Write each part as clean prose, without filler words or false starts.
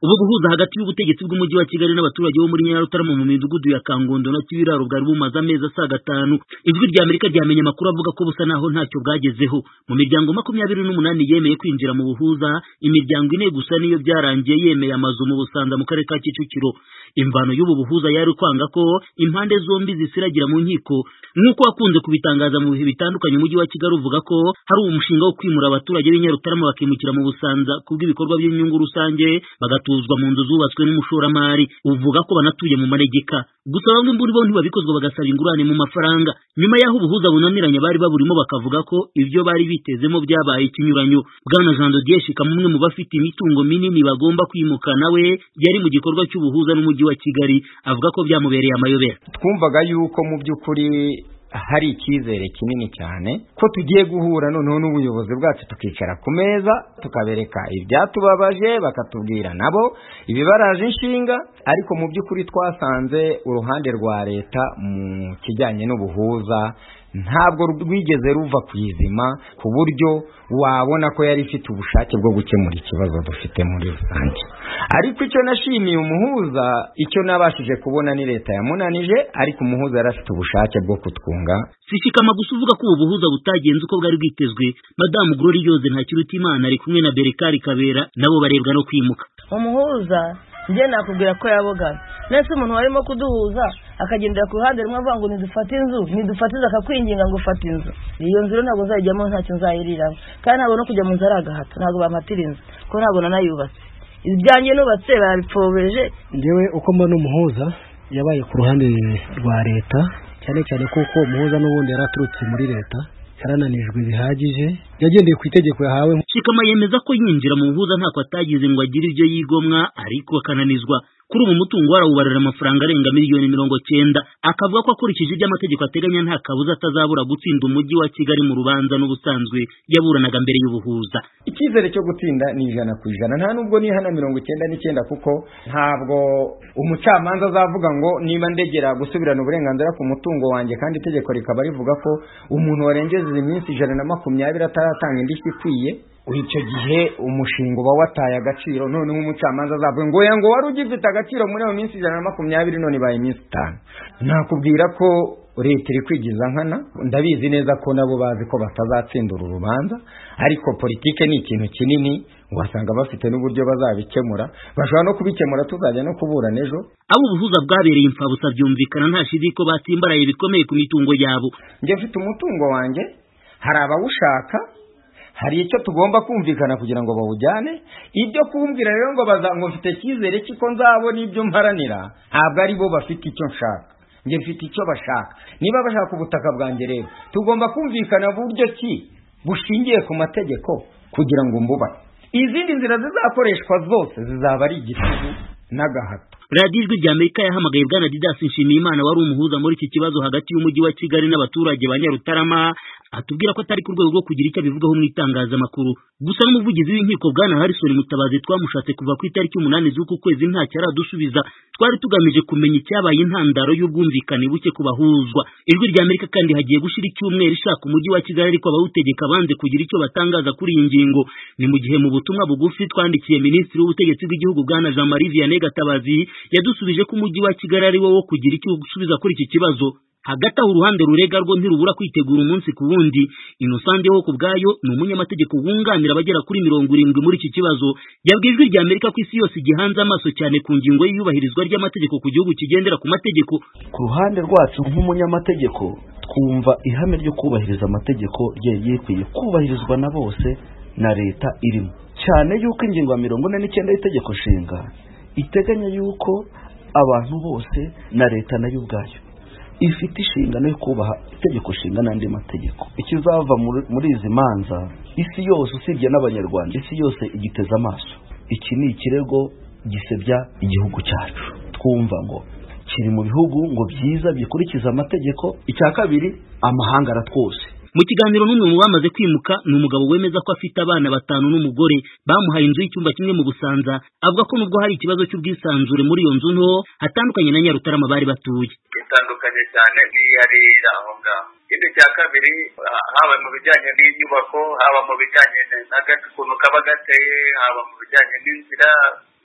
ubu buhuza hagati y'ubutegetsi bw'umujyi wa Kigali n'abaturage bo muri Nyarutarama mu midugudu ya Kangondo na Kibiraro bwari bumaze amezi asaga 5. Ijwi rya Amerika ryamenye amakuru avuga ko busa naho ntacyo bwagezeho. Mu miryango 28 yemeye kwinjira mu buhuza, imiryango 4 gusa niyo byarangiye yemeye amazu mu Busanza mu karere ka Kicukiro. Imvano y'ubu buhuza yari kwanga ko impande zombi zisiragira mu nkiko, nuko wakunze kubitangaza mu bihe bitandukanye. Umujyi wa Kigali uvuga ko hari umushinga wo kwimura abaturage b'Inyarutarama bakimukira mu Busanza kubw'ibikorwa by'inyungu rusange bagatuzwa mu nzu zubatswe n'umushoramari uvuga ko banatuye mu manegeka. Gusa bamwe muri bo ntibabikozwa bagasaba ingurane mu mafaranga. Nyuma y'aho ubuhuza bunaniranye bari baburimo bakavuga ko ibyo bari bitezemo byabaye ikinyuranyo. Bwana Jean de Dieu Shika, umwe mu bafite imitungo minini bagomba kwimuka, nawe yari mu gikorwa cy'ubuhuza n'umujyi wa Kigali, avuga ko byamubereye amayobera. Twumvaga yuko mu by'ukuri hari icyizere kinini cyane ko tugiye guhura noneho n'ubuyobozi bwacu tukicara ku meza tukabereka ibyatubabaje bakatubwira nabo ibibaraje inshinga, ariko mu by'ukuri twasanze uruhande rwa leta mu kijyanye n'ubuhuza ntabwo rwigeze ruva ku izima ku buryo wabona ko yari ifite ubushake bwo gukemura ikibazo dufite muri rusange. Ariko icyo nashimiye umuhuza, icyo nabashije kubona ni leta yamunanije, ariko umuhuza yari afite ubushake bwo kutwunga. Sishikama gusa uvuga ko ubuhuza butagenze uko bwari bwitezwe. Madamu Gloriose Ntakirutimana ari kumwe na Berekari Kabera nabo barebwa no kwimuka. Umuhuza njye nakubwira ko yabogana. Nese umuntu warimo kuduhuza akagendera ku ruhande rumwe avuga ngo nidufate inzu, nidufatiza akakwinginga ngo ufate inzu. Iyo nzu rero ntabwo nzayijyamo, ntacyo nzayiriraho. Kandi ntabwo no kujya mu nzu ari agahato, ntabwo bampatira inzu ko ntabwo nanayubatse. Ibyanjye nubatse barabipfobeje. Njyewe uko mbona umuhuza yabaye ku ruhande rwa leta, cyane cyane kuko umuhuza n'ubundi yaraturutse muri leta, yarananijwe bihagije, yagendeye ku itegeko yahawe. Shikama yemeza ko yinjira mu buhuza ntako atagize ngo agire ibyo yigomwa, ariko akananizwa. Kuri ubu mutungo warawubarira amafaranga arenga miliyoni 90. Akavuga ko akurikije iby'amategeko ateganya nta kabuza atazabura gutsinda umujyi wa Kigali mu rubanza n'ubusanzwe yaburanaga mbere y'ubuhuza. Icyizere cyo gutsinda ni 100%, nta nubwo ni hana 99, kuko ntabwo umucamanza azavuga ngo niba ndegera gusubirana uburenganzira ku mutungo wanjye kandi itegeko rikaba rivuga ko umuntu warengeje iminsi 120 ataratanga indishyi ikwiye, icyo gihe umushinga uba wataye agaciro. None nk'umucamanza azavuga ngo wari ugifite agaciro muri iyo minsi 120 none ibaye iminsi 5. Nakubwira ko leta iri kwigiza nkana. Ndabizi neza ko nabo bazi ko batazatsindura urubanza, ariko politike ni ikintu kinini, wasanga bafite n'uburyo bazabikemura. Bashobora no kubikemura tuzajya no kuburana ejo. Abo ubuhuza bwabereye imfabusa byumvikana nta shidi ko batimbaraye bikomeye ku mitungo yabo. Njye mfite umutungo wanjye, hari abawushaka, hari icyo tugomba kumvikana kugira ngo bawujyane. Ibyo kumbwira rero ngo bazango mfite cyizere kiko nzabona ibyo mparanira, ntabwo ari bo bafite icyo nshaka, njye mfite icyo bashaka. Niba bashaka ubutaka bwanjye rero tugomba kumvikana buryo ki bushingiye ku mategeko kugira ngo mbubake. Izindi nzira zizakoreshwa zose zizaba ari igitugu n'agahato. Radio Ijwi rya Amerika yahamagaye Bwana Didas Nshimiyimana wari umuhuza muri iki kibazo hagati y'umujyi wa Kigali n'abaturage ba Nyarutarama, atubwira ko atari ku rwego rwo kugira icyo bivugaho mu itangazamakuru. Gusa n'umuvugizi w'inkiko Bwana Harrison Mutabazi twamushatse kuva ku itariki 8 z'uku kwezi ntacyo aradusubiza. Twari tugamije kumenya icyabaye intandaro y'ubwumvikane buke ku bahuzwa. Ijwi rya Amerika kandi hagiye gushira icyumweru ishaka umujyi wa Kigali ariko abawutegeka banze kugira icyo batangaza kuri iyi ngingo. Ni mu gihe mu butumwa bugufi twandikiye Minisitiri w'Ubutegetsi bw'Igihugu Bwana Jean Marie Vianney Gatabazi yadusubije ko umujyi wa Kigali ari wo kugira icyo gusubiza kuri iki kibazo. Hagati aho uruhande rurega rwo ntirubura kwitegura umunsi ku wundi. Innocent ho kubgayo ni umunyamategeko wunganira abagera kuri 70 muri iki kibazo, yabwiye Ijwi rya Amerika ko isi yose gihanze amaso cyane ku ngingo y'iyubahirizwa ry'amategeko ku gihugu kigendera ku mategeko. Ku ruhande rwacu nk'umunyamategeko twumva ihame ryo kubahiriza amategeko yekwiye kubahirizwa na bose na leta irimo, cyane yuko ingingo ya 49 y'itegeko nshinga iteganya yuko abantu bose na leta nayo ubwayo ifite inshingano yo kubaha itegeko nshinga n'andi mategeko. Ikizava muri izi manza isi yose usibye n'abanyarwanda, isi yose igiteza amaso. Iki ni ikirego gisebya igihugu cyacu, twumva ngo kiri mu bihugu ngo byiza bikurikiza amategeko. Icya kabiri, amahanga aratwose. Mu kiganiro n'umwe mu bamaze kwimuka ni umugabo wemeza ko afite abana 5 n'umugore bamuhaye inzu y'icyumba kimwe mu Busanza. Avuga ko nubwo hari ikibazo cy'ubwisanzure muri iyo nzu nto hatandukanye na Nyarutarama bari batuye. Bitandukanye cyane n'iyarira aho ngaho. Ikindi cya kabiri, haba mu bijyanye n'inyubako, haba mu bijyanye n'agakuntu kaba gateye, haba mu bijyanye n'inzira,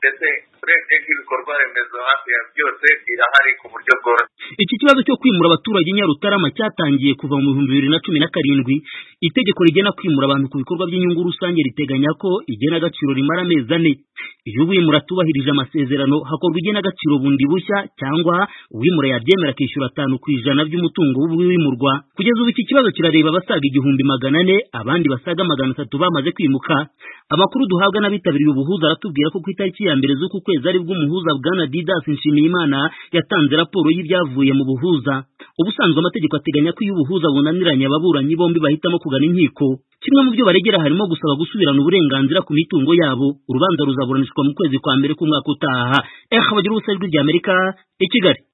ndetse urebye nk'ibikorwa remezo hafi ya byose birahari ku buryo bworoshye. Iki kibazo cyo kwimura abaturage Nyarutarama cyatangiye kuva mu 2017. Itegeko rigena kwimura abantu ku bikorwa by'inyungu rusange riteganya ko igena agaciro rimara amezi 4. Iyo uwimura atubahirije amasezerano hakorwa igena agaciro bundi bushya, cyangwa uwimura yabyemera akishyura 5% by'umutungo w'uwimurwa. Kugeza ubu iki kibazo kirareba abasaga 1,400, abandi basaga 300 bamaze kwimuka. Amakuru duhabwa n'abitabiriye ubuhuza aratubwira ko ku itariki ya mbere z'uku kwezi ari bwo umuhuza Bwana Didas Nshimiyimana yatanze raporo y'ibyavuye mu buhuza. Ubusanzwe amategeko ateganya ko iyo ubuhuza bunaniranye ababuranyi bombi bahitamo kugana inkiko. Kimwe mu byo baregera harimo gusaba gusubirana uburenganzira ku mitungo yabo. Urubanza ruzaburanishwa mu kwezi kwa mbere k'umwaka utaha. Bagira ubusajwi ry'Amerika i Kigali.